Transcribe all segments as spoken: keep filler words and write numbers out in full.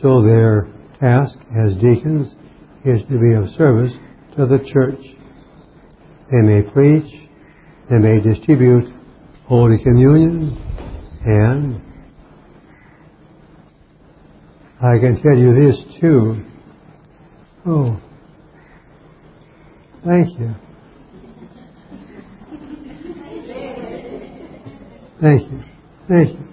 So their task as deacons is to be of service to the church. They may preach, they may distribute Holy Communion, and I can tell you this too. Oh, thank you. Thank you. Thank you.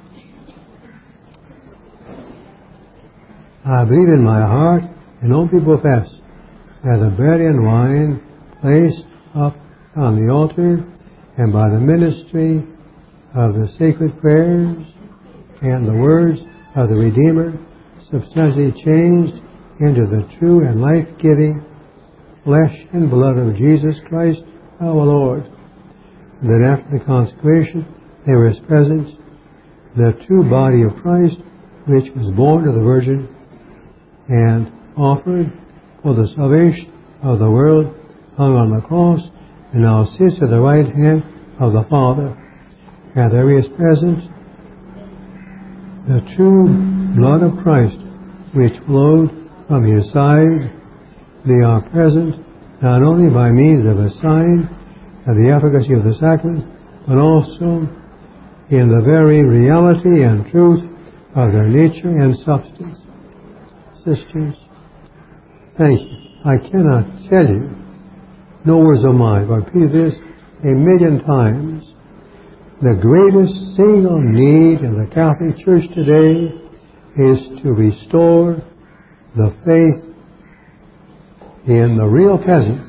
I believe in my heart and openly profess that the bread and wine placed up on the altar and by the ministry of the sacred prayers and the words of the Redeemer substantially changed into the true and life-giving flesh and blood of Jesus Christ our Lord. And that after the consecration there was present the true body of Christ, which was born of the Virgin and offered for the salvation of the world, hung on the cross, and now sits at the right hand of the Father. And there is present the true blood of Christ, which flowed from his side. They are present not only by means of a sign of the efficacy of the sacrament, but also in the very reality and truth of their nature and substance. Sisters, thank you. I cannot tell you, no words of mine, but repeat this a million times. The greatest single need in the Catholic Church today is to restore the faith in the real peasants.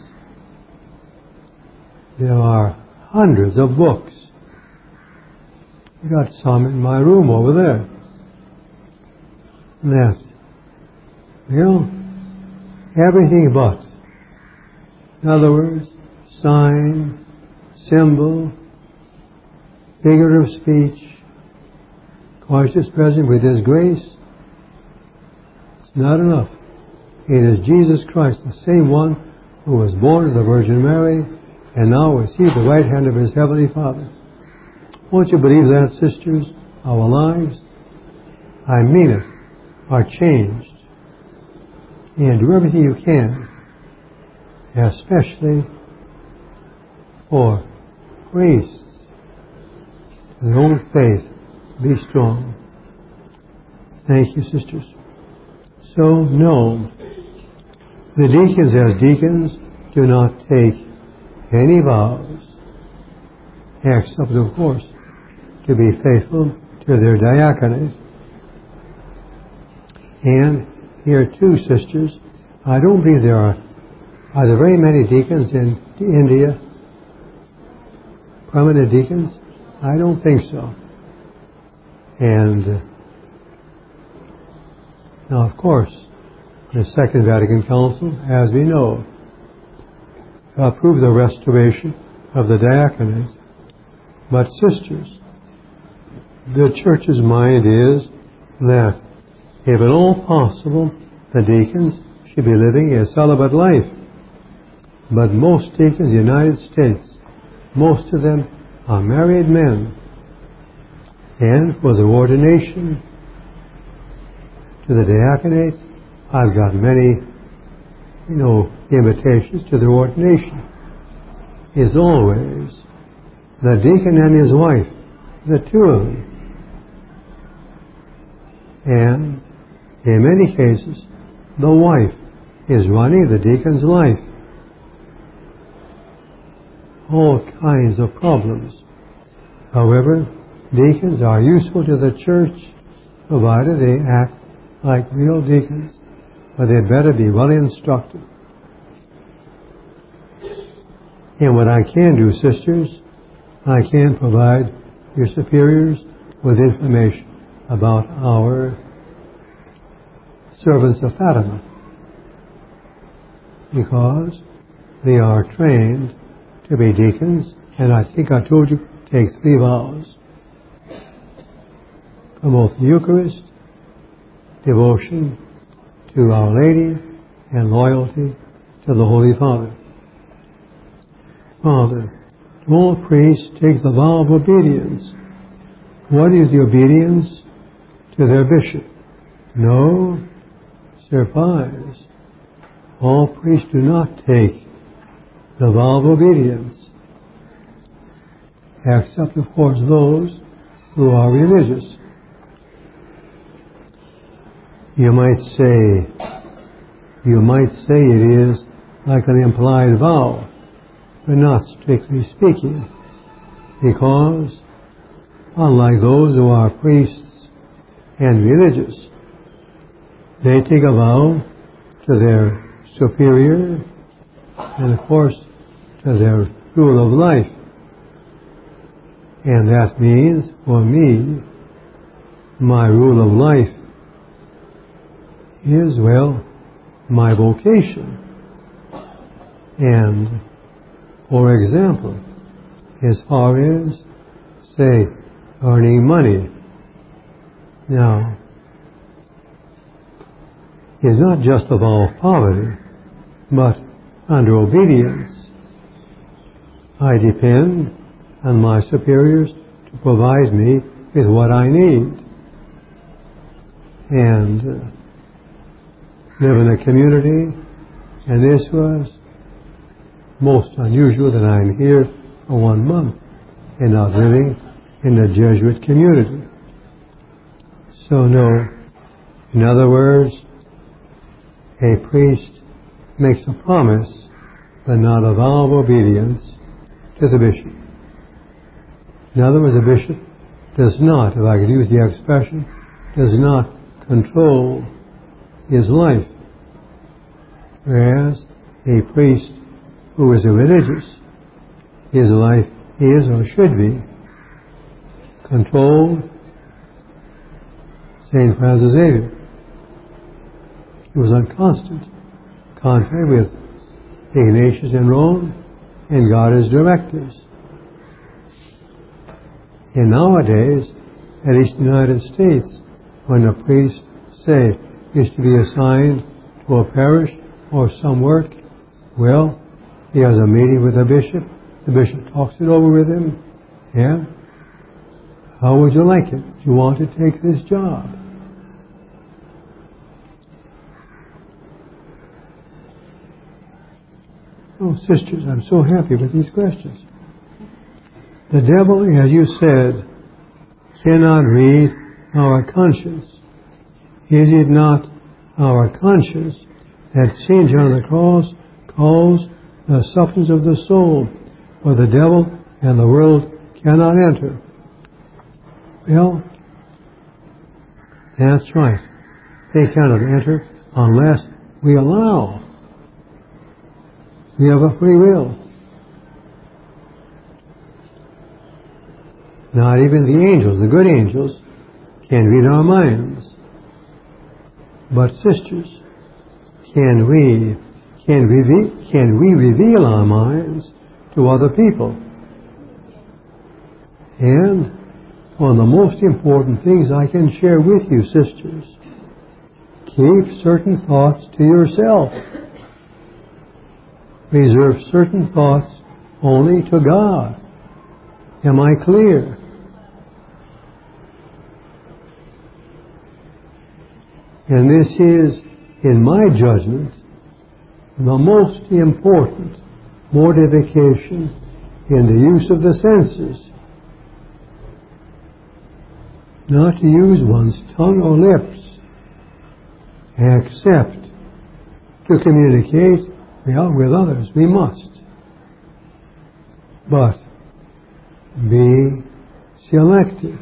There are hundreds of books. I got some in my room over there. That, you know, everything but. In other words, sign, symbol, figure of speech, Christ is present with His grace. It's not enough. It is Jesus Christ, the same one who was born of the Virgin Mary and now is seated at the right hand of His Heavenly Father. Won't you believe that, sisters? Our lives, I mean it, are changed. And do everything you can, especially for grace. The old faith, be strong. Thank you, sisters. So, no, the deacons as deacons do not take any vows, except, of course, to be faithful to their diaconate. And here, too, sisters, I don't believe there are, are there very many deacons in India, permanent deacons? I don't think so. And uh, now, of course, the Second Vatican Council, as we know, approved the restoration of the diaconate. But sisters, the Church's mind is that if at all possible, the deacons should be living a celibate life. But most deacons in the United States, most of them are married men. And for the ordination to the diaconate, I've got many, you know, invitations to the ordination. It's always the deacon and his wife, the two of them. And in many cases, the wife is running the deacon's life. All kinds of problems. However, deacons are useful to the church, provided they act like real deacons, but they better be well instructed. And what I can do, sisters, I can provide your superiors with information about our servants of Fatima, because they are trained to be deacons, and I think I told you, take three vows. Promote the Eucharist, devotion to Our Lady, and loyalty to the Holy Father. Father, all priests take the vow of obedience. What is the obedience? To their bishop, No surprise. All priests do not take the vow of obedience, except, of course, those who are religious. You might say, you might say it is like an implied vow, but not strictly speaking, because unlike those who are priests and religious, they take a vow to their superior and, of course, to their rule of life. And that means, for me, my rule of life is, well, my vocation. And, for example, as far as, say, earning money, now, is not just a vow of poverty, but under obedience, I depend on my superiors to provide me with what I need, and uh, live in a community. And this was most unusual that I'm here for one month and not living in the Jesuit community. So no, in other words, a priest makes a promise, but not a vow of obedience to the bishop. In other words, the bishop does not, if I could use the expression, does not control his life. Whereas a priest who is a religious, his life is or should be controlled. Saint Francis Xavier, he was unconstant, contrary with Ignatius in Rome and God as directors. And nowadays, at least in the United States, when a priest, say, is to be assigned to a parish or some work, well, he has a meeting with the bishop, the bishop talks it over with him, and how would you like it? Do you want to take this job? Oh, sisters, I'm so happy with these questions. The devil, as you said, cannot read our conscience. Is it not our conscience that Saint John of the Cross calls the substance of the soul, where the devil and the world cannot enter? Well, that's right. They cannot enter unless we allow. We have a free will. Not even the angels, the good angels, can read our minds. But sisters, can we, can we, can we reveal our minds to other people? And one of the most important things I can share with you, sisters, keep certain thoughts to yourself. Reserve certain thoughts only to God. Am I clear? And this is, in my judgment, the most important mortification in the use of the senses. Not to use one's tongue or lips, except to communicate with others. We must. But be selective.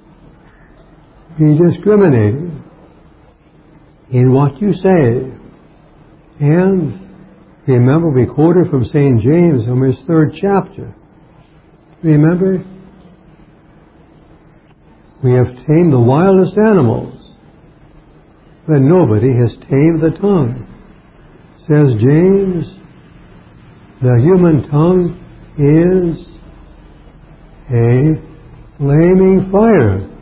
Be discriminating in what you say. And remember, we quoted from Saint James from his third chapter. Remember? We have tamed the wildest animals, but nobody has tamed the tongue. Says James, the human tongue is a flaming fire.